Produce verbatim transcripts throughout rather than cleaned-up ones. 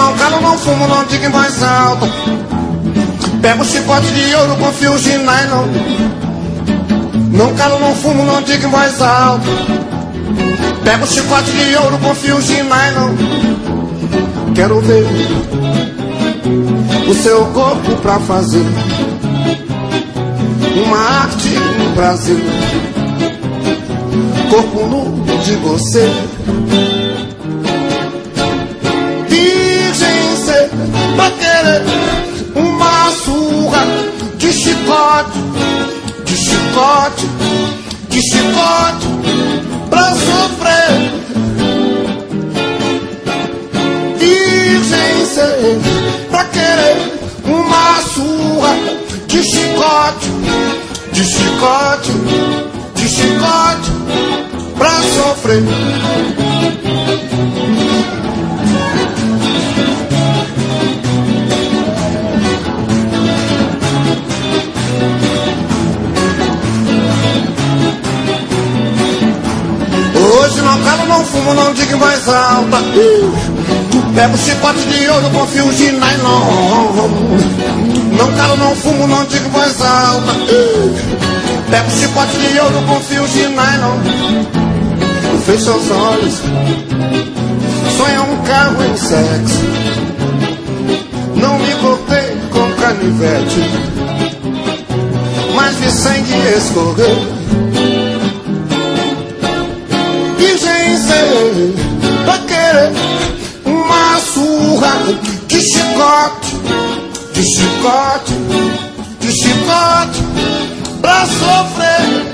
não calo, não fumo, não digo em voz alta. Pego o chicote de ouro com fios de nylon. Não calo, não fumo, não digo em voz alta. Pego o chicote de ouro com fios de nylon. Quero ver o seu corpo pra fazer uma arte no Brasil. Corpo nu de você. Virgem, cê pra querer uma surra de chicote, de chicote, de chicote pra sofrer. Virgem, cê pra querer uma surra de chicote, de chicote, de chicote pra sofrer. Hoje não calo, não fumo, não digo em voz alta. Pego o chicote de ouro com fios de nylon. Não calo, não fumo, não digo em voz alta. Pego o chicote de ouro com fios de nylon. Fecha os olhos, sonha um carro em sexo. Não me cortei com canivete, mas vi sangue escorrer. Virgem, cê pra querer uma surra de chicote, de chicote, de chicote pra sofrer.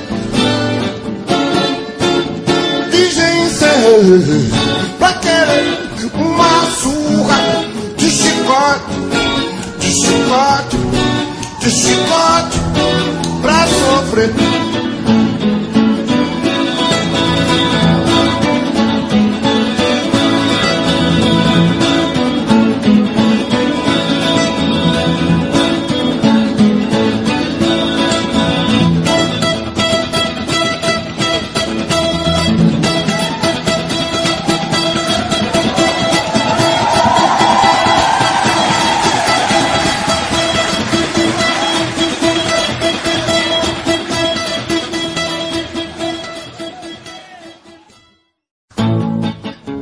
Virgem, cê pra querer uma surra de chicote, de chicote, de chicote pra sofrer.